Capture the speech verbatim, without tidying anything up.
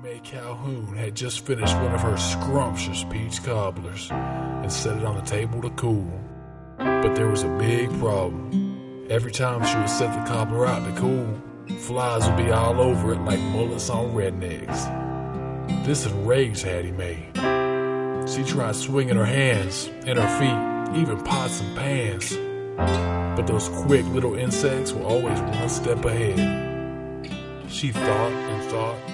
May Calhoun had just finished one of her scrumptious peach cobblers and set it on the table to cool. But there was a big problem. Every time she would set the cobbler out to cool, flies would be all over it like mullets on rednecks. This enraged Hattie Mae. She tried swinging her hands and her feet, even pots and pans. But those quick little insects were always one step ahead. She thought and thought